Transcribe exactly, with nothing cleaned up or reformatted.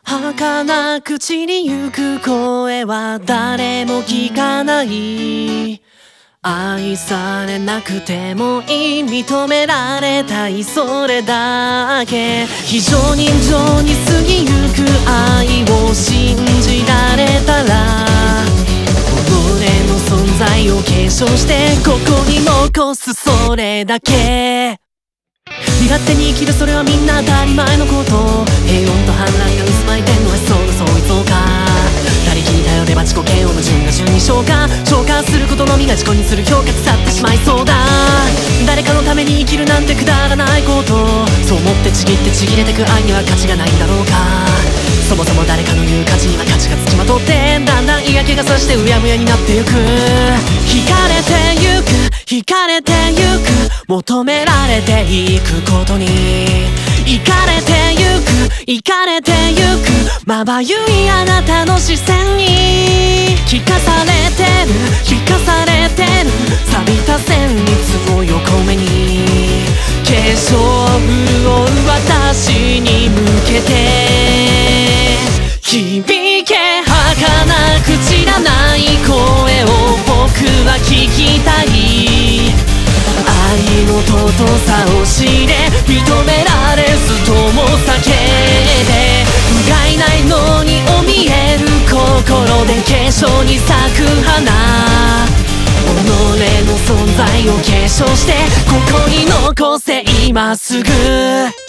儚口にゆく声は誰も聞かない。愛されなくてもいい、認められたい、それだけ。非常人情に過ぎゆく愛を信じられたら、己の存在を継承してここに残す、それだけ。身勝手に生きる、それはみんな当たり前のこと。平穏と反乱が渦巻いてんのはそうだ、そいつをか。他力に頼れば自己嫌悪の順が順に消化消化することのみが自己にする評価、腐ってしまいそうだ。誰かのために生きるなんてくだらないこと、そう思ってちぎってちぎれてく愛には価値がないんだろうか。そもそも誰かの言う価値には価値がつきまとって、だんだん嫌気がさしてうやむやになってゆく。惹かれてゆく、惹かれてゆく、求められていくことに。行かれてゆく、行かれてゆく、まばゆいあなたの視線に聞かされてる、聞かされてる。錆びた旋律を横目に、化粧潤う私に向けて響け儚く散らない声を僕は聞きたい。愛の尊さを知れ、認められずとも叫んで、不甲斐ないのにお見える心で化粧に咲く花。己の存在を継承してここに残せ、今すぐ。